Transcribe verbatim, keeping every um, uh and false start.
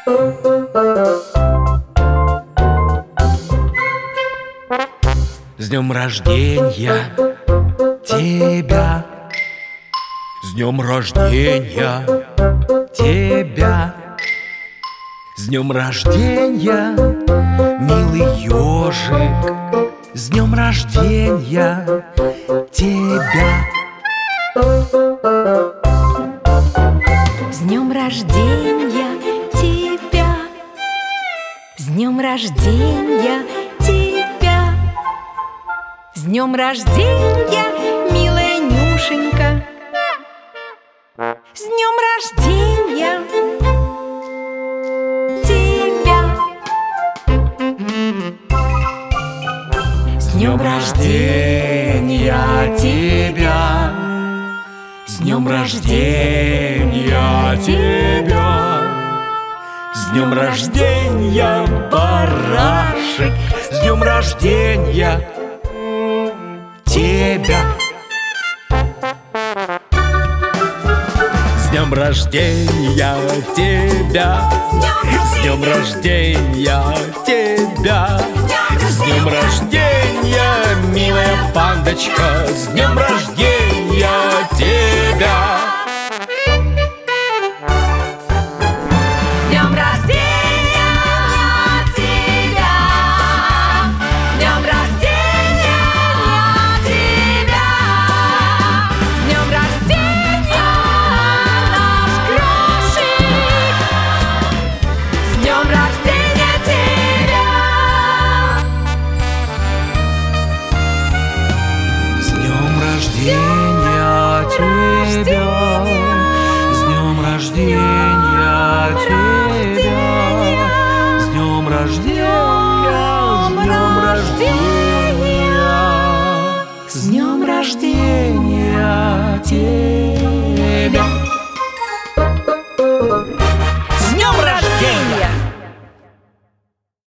С днем рождения тебя, с днем рождения тебя, с днем рождения, милый ежик, с днем рождения тебя. С днем рождения тебя, с днем рождения тебя, с днем рождения, милая Нюшенька, с днем рождения тебя. С днем рождения тебя, с днем рождения тебя, с днем рождения, барашек, с днем рождения тебя. С днем рождения тебя, с днем рождения тебя, с днем рождения, милая пандочка, с днем рождения тебя. С днем рождения тебя, с днем рождения тебя, с днем рождения, наш крошик, с днем рождения тебя. С днем рождения тебя, с днем рождения тебя, с днем рождения, с днем рождения, с днем рождения тебя.